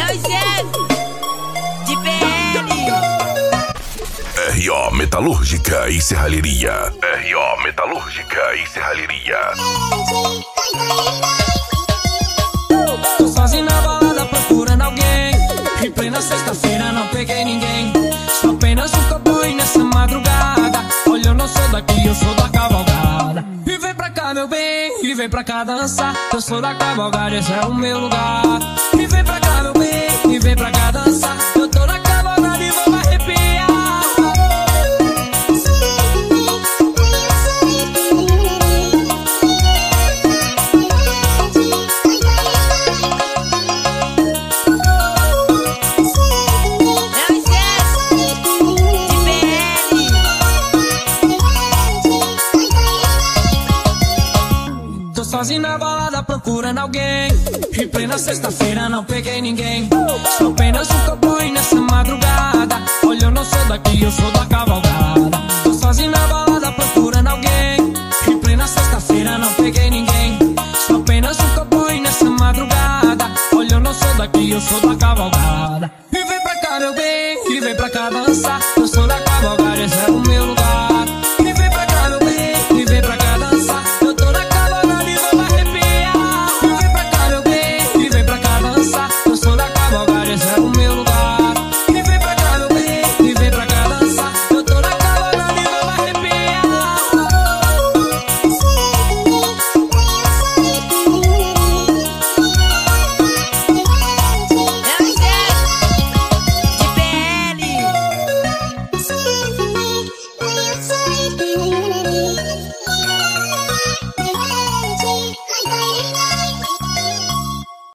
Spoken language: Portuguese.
de PL. R.O. Metalúrgica e Serralheria. R.O. Metalúrgica e Serralheria. Tô sozinho na balada procurando alguém. Em plena sexta-feira não peguei ninguém. Sou apenas um cowboy nessa madrugada. Olha, eu não sou daqui, eu sou da cavalgada. E vem pra cá, meu bem, e vem pra cá dançar. Eu sou da cavalgada, esse é o meu lugar. E vem pra cá, meu bem, e vem pra cá dançar. Eu tô na cavalgada e vou arrepiar. Sozinho na balada procurando alguém. Em plena sexta-feira não peguei ninguém. Sou apenas um cowboy nessa madrugada. Olha, eu não sou daqui, eu sou da cavalgada. Tô sozinho na balada procurando alguém. Em plena sexta-feira não peguei ninguém. Sou apenas um cowboy nessa madrugada. Olha, eu não sou daqui, eu sou da cavalgada.